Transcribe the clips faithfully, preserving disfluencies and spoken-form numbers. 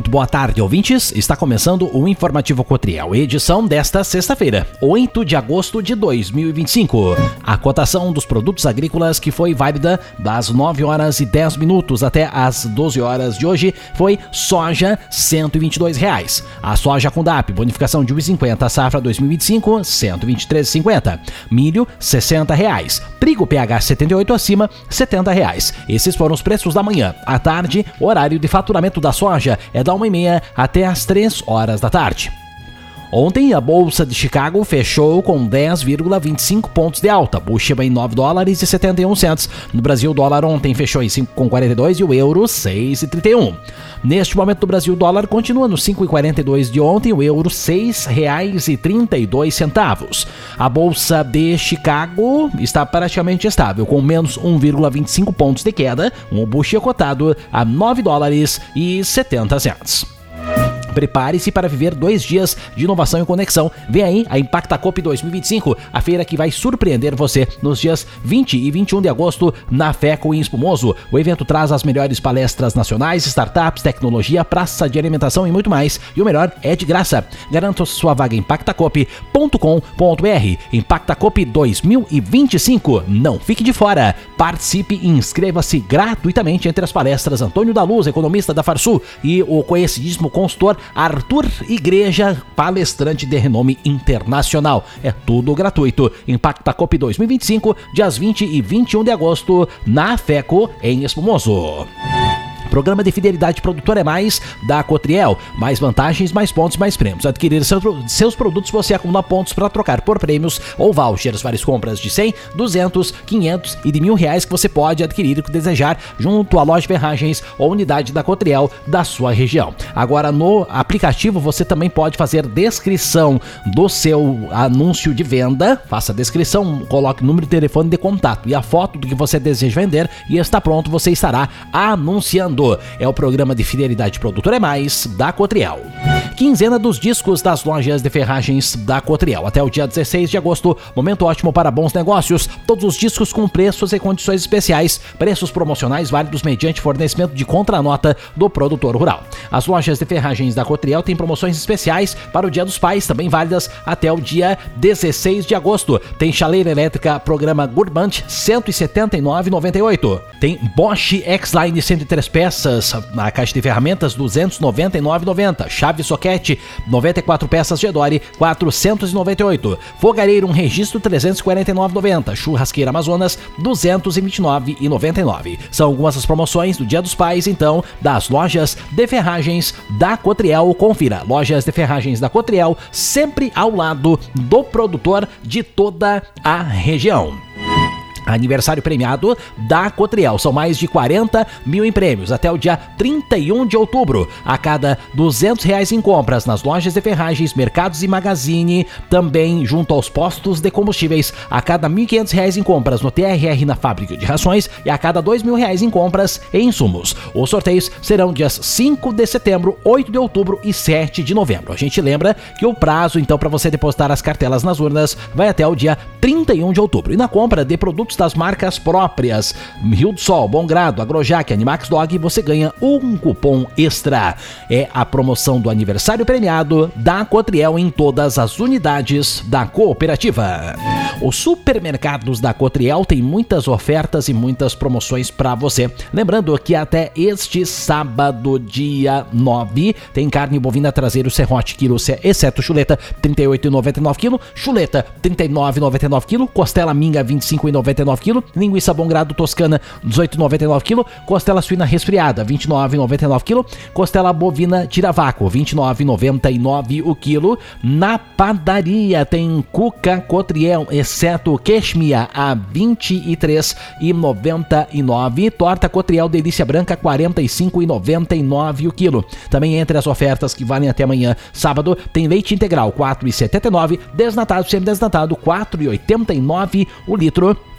Muito boa tarde, ouvintes. Está começando o Informativo Cotriel, edição desta sexta-feira, oito de agosto de dois mil e vinte e cinco. A cotação dos produtos agrícolas que foi válida das nove horas e dez minutos até as doze horas de hoje foi soja cento e vinte e dois reais. A soja com D A P, bonificação de um real e cinquenta, safra dois mil e vinte e cinco, cento e vinte e três reais e cinquenta centavos. Milho, sessenta reais. Trigo P H setenta e oito acima, setenta reais. Esses foram os preços da manhã. À tarde, horário de faturamento da soja é da uma e meia até as três horas da tarde. Ontem, a Bolsa de Chicago fechou com dez vírgula vinte e cinco pontos de alta, Bushba em nove dólares e setenta e um centavos. No Brasil, o dólar ontem fechou em cinco vírgula quarenta e dois e o euro seis vírgula trinta e um. Neste momento, no Brasil, o dólar continua no cinco vírgula quarenta e dois de ontem, o euro seis reais e trinta e dois centavos. A Bolsa de Chicago está praticamente estável, com menos um vírgula vinte e cinco pontos de queda, um Bushba cotado a nove dólares e setenta centavos. Prepare-se para viver dois dias de inovação e conexão. Vem aí a Impactacop dois mil e vinte e cinco, a feira que vai surpreender você nos dias vinte e vinte e um de agosto na FECO em Espumoso. O evento traz as melhores palestras nacionais, startups, tecnologia, praça de alimentação e muito mais. E o melhor é de graça. Garanta sua vaga em impactacop ponto com ponto br. Impactacop dois mil e vinte e cinco. Não fique de fora. Participe e inscreva-se gratuitamente entre as palestras Antônio da Luz, economista da Farsul, e o conhecidíssimo consultor Arthur Igreja, palestrante de renome internacional. É tudo gratuito. Impactacop dois mil e vinte e cinco, dias vinte e vinte e um de agosto, na FECO, em Espumoso. Programa de Fidelidade Produtor é Mais da Cotriel. Mais vantagens, mais pontos, mais prêmios. Adquirir seus, seus produtos, você acumula pontos para trocar por prêmios ou vouchers. Várias compras de cem, duzentos, quinhentos e de mil reais que você pode adquirir o que desejar junto à loja Ferragens ou unidade da Cotriel da sua região. Agora, no aplicativo, você também pode fazer descrição do seu anúncio de venda. Faça a descrição, coloque o número de telefone de contato e a foto do que você deseja vender e está pronto, você estará anunciando. É o programa de Fidelidade Produtor é Mais da Cotriel. Quinzena dos discos das lojas de ferragens da Cotriel. Até o dia dezesseis de agosto, momento ótimo para bons negócios. Todos os discos com preços e condições especiais. Preços promocionais válidos mediante fornecimento de contranota do produtor rural. As lojas de ferragens da Cotriel têm promoções especiais para o Dia dos Pais, também válidas até o dia dezesseis de agosto. Tem chaleira elétrica programa Gurbant cento e setenta e nove reais e noventa e oito centavos. Tem Bosch X-Line cento e três peças, a caixa de ferramentas duzentos e noventa e nove reais e noventa centavos. Chave soquete noventa e quatro peças Gedore quatrocentos e noventa e oito reais. Fogareiro um registro trezentos e quarenta e nove reais e noventa centavos. Churrasqueira Amazonas duzentos e vinte e nove reais e noventa e nove centavos. São algumas das promoções do Dia dos Pais, então, das lojas de ferragens da Cotriel. Confira, lojas de ferragens da Cotriel, sempre ao lado do produtor de toda a região. Aniversário premiado da Cotriel. São mais de quarenta mil em prêmios até o dia trinta e um de outubro. A cada duzentos reais em compras nas lojas de ferragens, mercados e magazine, também junto aos postos de combustíveis. A cada mil e quinhentos reais em compras no T R R na fábrica de rações e a cada dois mil reais em compras em insumos. Os sorteios serão dias cinco de setembro, oito de outubro e sete de novembro. A gente lembra que o prazo, então, para você depositar as cartelas nas urnas vai até o dia trinta e um de outubro. E na compra de produtos das marcas próprias Rio do Sol, Bom Grado, Agrojac, Animax Dog, você ganha um cupom extra. É a promoção do aniversário premiado da Cotriel em todas as unidades da cooperativa. Os supermercados da Cotriel têm muitas ofertas e muitas promoções para você. Lembrando que até este sábado, dia nove, tem carne bovina traseiro serrote quilo, exceto chuleta, trinta e oito reais e noventa e nove centavos, chuleta, trinta e nove reais e noventa e nove centavos, costela minga, vinte e cinco reais e noventa e nove centavos, linguiça Bom Grado Toscana, dezoito reais e noventa e nove centavos, costela suína resfriada, vinte e nove reais e noventa e nove centavos, costela bovina tira-vácuo, vinte e nove reais e noventa e nove centavos o quilo. Na padaria tem cuca Cotriel, exceto queixmia, a vinte e três reais e noventa e nove centavos, torta Cotriel Delícia Branca, quarenta e cinco reais e noventa e nove centavos o quilo. Também entre as ofertas que valem até amanhã, sábado, tem leite integral, quatro reais e setenta e nove centavos, desnatado, semidesnatado, quatro reais e oitenta e nove centavos o litro.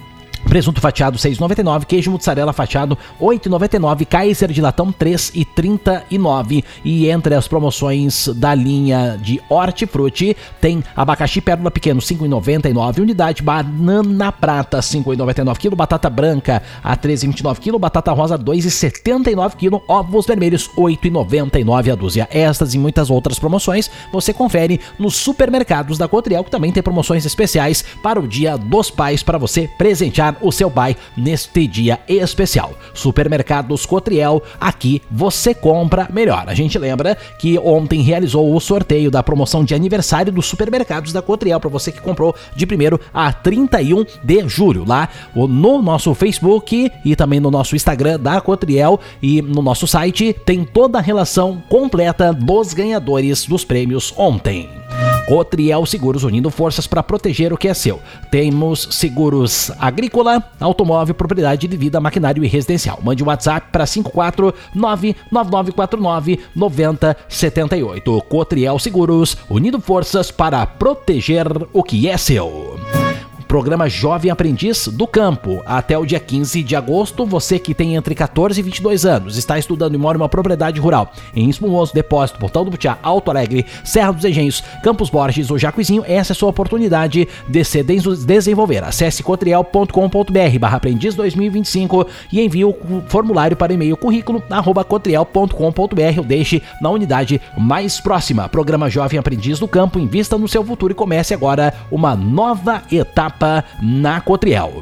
Presunto fatiado seis reais e noventa e nove centavos, queijo mussarela fatiado oito reais e noventa e nove centavos, Kaiser de latão três reais e trinta e nove centavos. E entre as promoções da linha de hortifruti tem abacaxi pérola pequeno cinco reais e noventa e nove centavos, unidade banana prata cinco reais e noventa e nove centavos, batata branca a treze reais e vinte e nove centavos, batata rosa dois reais e setenta e nove centavos, ovos vermelhos oito reais e noventa e nove centavos a dúzia. Estas e muitas outras promoções você confere nos supermercados da Cotriel, que também tem promoções especiais para o Dia dos Pais, para você presentear o seu pai neste dia especial. Supermercados Cotriel, aqui você compra melhor. A gente lembra que ontem realizou o sorteio da promoção de aniversário dos supermercados da Cotriel, para você que comprou de primeiro a trinta e um de julho, lá no nosso Facebook e também no nosso Instagram da Cotriel, e no nosso site tem toda a relação completa dos ganhadores dos prêmios ontem. Cotriel Seguros, unindo forças para proteger o que é seu. Temos seguros agrícola, automóvel, propriedade de vida, maquinário e residencial. Mande um WhatsApp para cinco quatro nove nove nove quatro nove nove zero sete oito. Cotriel Seguros, unindo forças para proteger o que é seu. Programa Jovem Aprendiz do Campo. Até o dia quinze de agosto, você que tem entre quatorze e vinte e dois anos, está estudando e mora em uma propriedade rural em Espumoso, Depósito, Portão do Butiá, Alto Alegre, Serra dos Engenhos, Campos Borges ou Jacuizinho, essa é a sua oportunidade de se desenvolver. Acesse cotriel ponto com ponto br barra aprendiz dois mil e vinte e cinco e envie o formulário para e-mail currículo arroba cotriel ponto com ponto br ou deixe na unidade mais próxima. Programa Jovem Aprendiz do Campo, invista no seu futuro e comece agora uma nova etapa na Cotriel.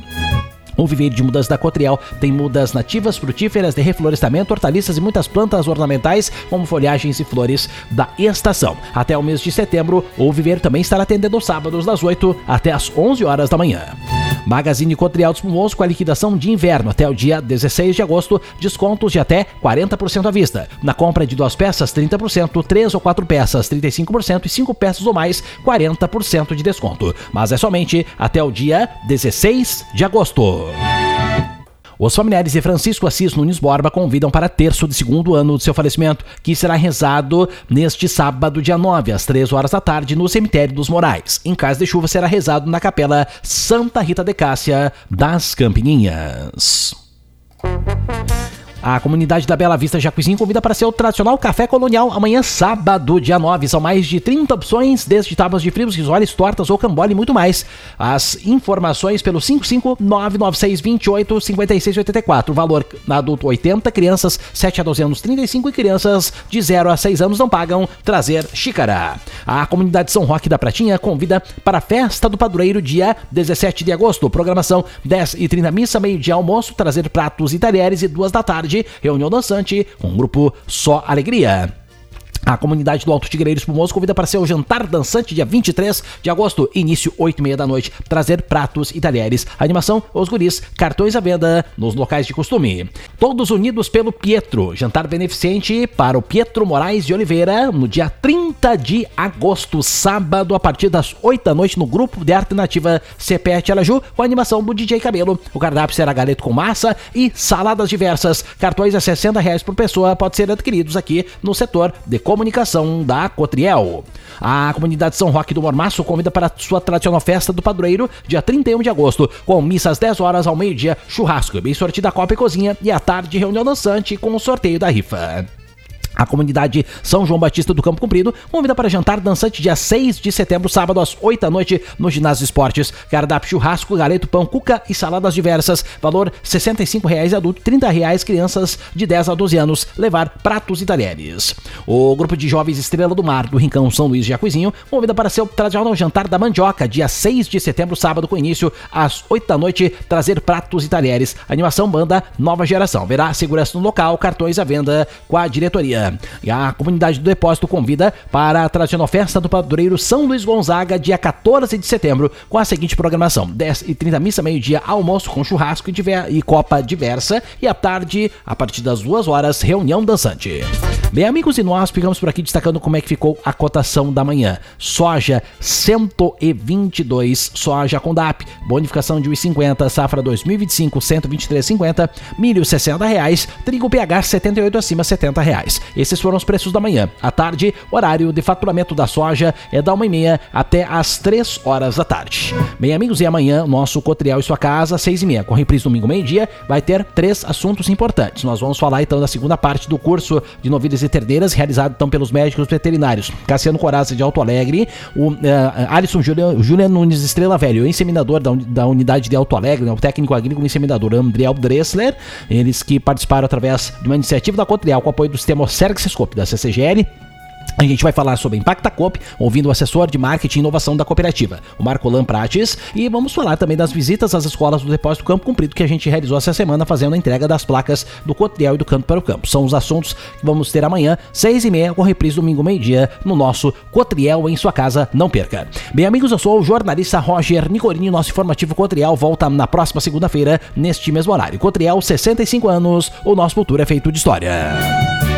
O viveiro de mudas da Cotriel tem mudas nativas, frutíferas, de reflorestamento, hortaliças e muitas plantas ornamentais, como folhagens e flores da estação. Até o mês de setembro, o viveiro também estará atendendo aos sábados das oito até as onze horas da manhã. Magazine Cotriel de Espumoso com a liquidação de inverno até o dia dezesseis de agosto, descontos de até quarenta por cento à vista. Na compra de duas peças, trinta por cento, três ou quatro peças, trinta e cinco por cento e cinco peças ou mais, quarenta por cento de desconto. Mas é somente até o dia dezesseis de agosto. Os familiares de Francisco Assis Nunes Borba convidam para terço de segundo ano de seu falecimento, que será rezado neste sábado, dia nove, às três horas da tarde, no cemitério dos Morais. Em caso de chuva, será rezado na capela Santa Rita de Cássia das Campininhas. A comunidade da Bela Vista Jacuizinho convida para seu tradicional café colonial amanhã, sábado, dia nove. São mais de trinta opções, desde tábuas de frios, risoles, tortas ou cambole e muito mais. As informações pelo cinco cinco nove nove seis dois oito cinco seis oito quatro. Valor adulto oitenta, crianças sete a doze anos trinta e cinco e crianças de zero a seis anos não pagam. Trazer xícara. A comunidade São Roque da Pratinha convida para a festa do padroeiro dia dezessete de agosto. Programação dez e trinta missa, meio-dia almoço, trazer pratos e talheres e duas da tarde. Reunião dançante com um grupo Só Alegria. A comunidade do Alto Tigreiro Espumoso convida para seu jantar dançante dia vinte e três de agosto, início oito e meia da noite, trazer pratos e talheres. Animação, os guris, cartões à venda nos locais de costume. Todos unidos pelo Pietro, jantar beneficente para o Pietro Moraes de Oliveira no dia trinta de agosto, sábado, a partir das oito da noite, no grupo de arte nativa C P T Alaju, com a animação do D J Cabelo. O cardápio será galeto com massa e saladas diversas. Cartões a sessenta reais por pessoa, pode ser adquiridos aqui no setor de comunicação da Cotriel. A comunidade São Roque do Mormaço convida para a sua tradicional festa do padroeiro, dia trinta e um de agosto, com missa às dez horas ao meio-dia, churrasco, bem sortida copa e cozinha, e à tarde reunião dançante com o sorteio da rifa. A comunidade São João Batista do Campo Comprido convida para jantar dançante dia seis de setembro, sábado, às oito da noite, no Ginásio de Esportes. Cardápio churrasco, galeto, pão, cuca e saladas diversas. Valor sessenta e cinco reais adulto, trinta reais crianças de dez a doze anos. Levar pratos e talheres. O grupo de jovens Estrela do Mar do Rincão São Luís de Jacuizinho convida para seu tradicional jantar da mandioca, dia seis de setembro, sábado, com início às oito da noite. Trazer pratos e talheres. Animação banda Nova Geração. Verá segurança no local, cartões à venda com a diretoria. E a comunidade do Depósito convida para a tradicional festa do padroeiro São Luís Gonzaga, dia quatorze de setembro, com a seguinte programação: dez e trinta missa, meio-dia almoço com churrasco e, diver, e copa diversa, e à tarde, a partir das duas horas, reunião dançante. Bem, amigos, e nós ficamos por aqui destacando como é que ficou a cotação da manhã. Soja cento e vinte e dois, soja com D A P, bonificação de um real e cinquenta, safra dois mil e vinte e cinco, cento e vinte e três reais e cinquenta, milho sessenta reais, trigo P H setenta e oito acima, setenta reais. Esses foram os preços da manhã. À tarde, horário de faturamento da soja é da uma e meia até às três horas da tarde. Bem, amigos, e amanhã, nosso Cotriel e Sua Casa, seis e meia, com reprise domingo, meio-dia, vai ter três assuntos importantes. Nós vamos falar, então, da segunda parte do curso de novilhas e terneiras, realizado, então, pelos médicos veterinários Cassiano Corazza de Alto Alegre, o uh, Alisson Julian Nunes Estrela Velho, o inseminador da, un, da unidade de Alto Alegre, né, o técnico agrícola inseminador Andriel Dressler, eles que participaram através de uma iniciativa da Cotriel com apoio do sistema Osergscope da C C G L. A gente vai falar sobre Impactacop, ouvindo o assessor de marketing e inovação da cooperativa, o Marcolan Prates, e vamos falar também das visitas às escolas do Depósito Campo Comprido que a gente realizou essa semana, fazendo a entrega das placas do Cotriel e do Canto para o Campo. São os assuntos que vamos ter amanhã, seis e meia, com reprise domingo, meio-dia, no nosso Cotriel em Sua Casa. Não perca. Bem, amigos, eu sou o jornalista Roger Nicolini. Nosso informativo Cotriel volta na próxima segunda-feira, neste mesmo horário. Cotriel, sessenta e cinco anos, o nosso futuro é feito de história.